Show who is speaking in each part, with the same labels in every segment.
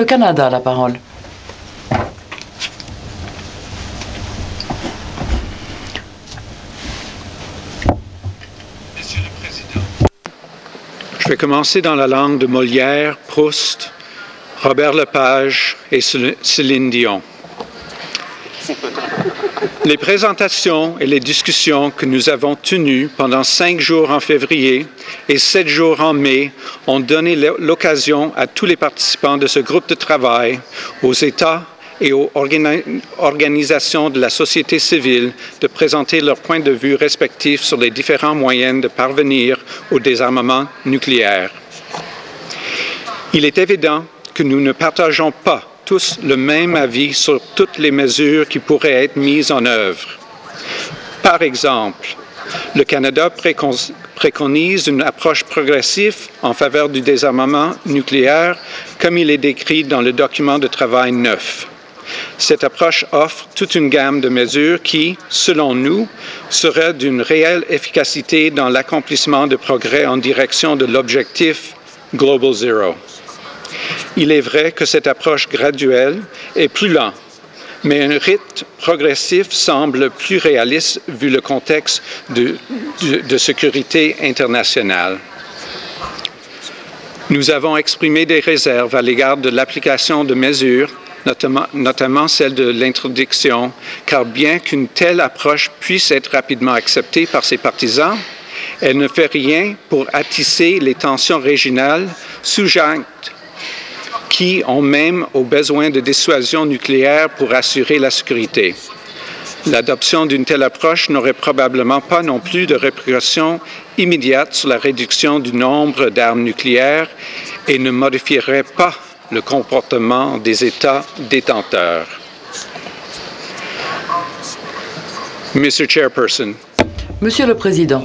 Speaker 1: le Canada la parole.
Speaker 2: Monsieur le Président, je vais commencer dans la langue de Molière, Proust, Robert Lepage et Céline Dion. Les présentations et les discussions que nous avons tenues pendant 5 jours en février et 7 jours en mai ont donné l'occasion à tous les participants de ce groupe de travail, aux États et aux organisations de la société civile de présenter leurs points de vue respectifs sur les différents moyens de parvenir au désarmement nucléaire. Il est évident que nous ne partageons pas tous le même avis sur toutes les mesures qui pourraient être mises en œuvre. Par exemple, le Canada préconise une approche progressive en faveur du désarmement nucléaire, comme il est décrit dans le document de travail 9. Cette approche offre toute une gamme de mesures qui, selon nous, seraient d'une réelle efficacité dans l'accomplissement de progrès en direction de l'objectif Global Zero. Il est vrai que cette approche graduelle est plus lente, mais un rythme progressif semble plus réaliste vu le contexte de sécurité internationale. Nous avons exprimé des réserves à l'égard de l'application de mesures, notamment celle de l'introduction, car bien qu'une telle approche puisse être rapidement acceptée par ses partisans, elle ne fait rien pour attisser les tensions régionales sous-jacentes qui ont même au besoin de dissuasion nucléaire pour assurer la sécurité. L'adoption d'une telle approche n'aurait probablement pas non plus de répercussions immédiates sur la réduction du nombre d'armes nucléaires et ne modifierait pas le comportement des États détenteurs. Mr. Chairperson.
Speaker 1: Monsieur le Président,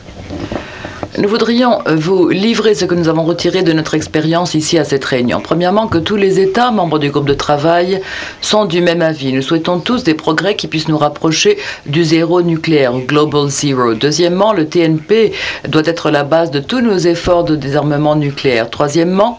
Speaker 1: nous voudrions vous livrer ce que nous avons retiré de notre expérience ici à cette réunion. Premièrement, que tous les États membres du groupe de travail sont du même avis. Nous souhaitons tous des progrès qui puissent nous rapprocher du zéro nucléaire, Global Zero. Deuxièmement, le TNP doit être la base de tous nos efforts de désarmement nucléaire. Troisièmement,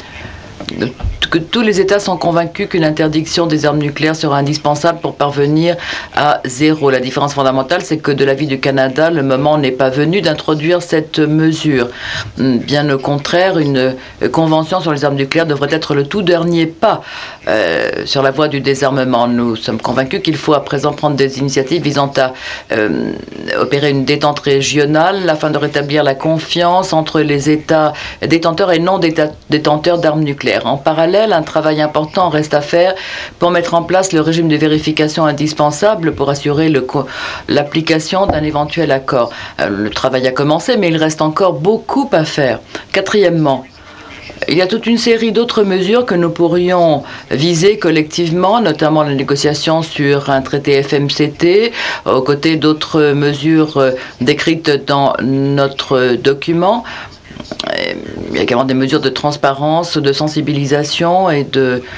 Speaker 1: que tous les États sont convaincus qu'une interdiction des armes nucléaires sera indispensable pour parvenir à zéro. La différence fondamentale, c'est que de l'avis du Canada, le moment n'est pas venu d'introduire cette mesure. Bien au contraire, une convention sur les armes nucléaires devrait être le tout dernier pas sur la voie du désarmement. Nous sommes convaincus qu'il faut à présent prendre des initiatives visant à opérer une détente régionale afin de rétablir la confiance entre les États détenteurs et non détenteurs d'armes nucléaires. En parallèle, un travail important reste à faire pour mettre en place le régime de vérification indispensable pour assurer l'application d'un éventuel accord. Le travail a commencé, mais il reste encore beaucoup à faire. Quatrièmement, il y a toute une série d'autres mesures que nous pourrions viser collectivement, notamment la négociation sur un traité FMCT, aux côtés d'autres mesures décrites dans notre document. Il y a également des mesures de transparence, de sensibilisation et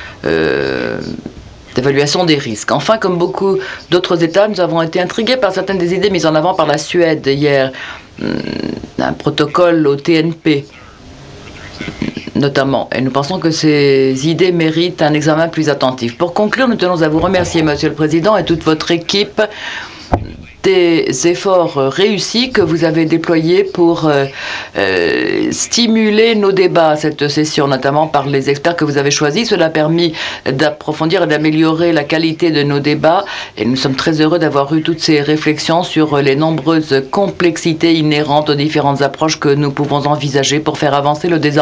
Speaker 1: d'évaluation des risques. Enfin, comme beaucoup d'autres États, nous avons été intrigués par certaines des idées mises en avant par la Suède hier. Un protocole au TNP, notamment. Et nous pensons que ces idées méritent un examen plus attentif. Pour conclure, nous tenons à vous remercier, Monsieur le Président, et toute votre équipe des efforts réussis que vous avez déployés pour stimuler nos débats à cette session, notamment par les experts que vous avez choisis. Cela a permis d'approfondir et d'améliorer la qualité de nos débats et nous sommes très heureux d'avoir eu toutes ces réflexions sur les nombreuses complexités inhérentes aux différentes approches que nous pouvons envisager pour faire avancer le désarmement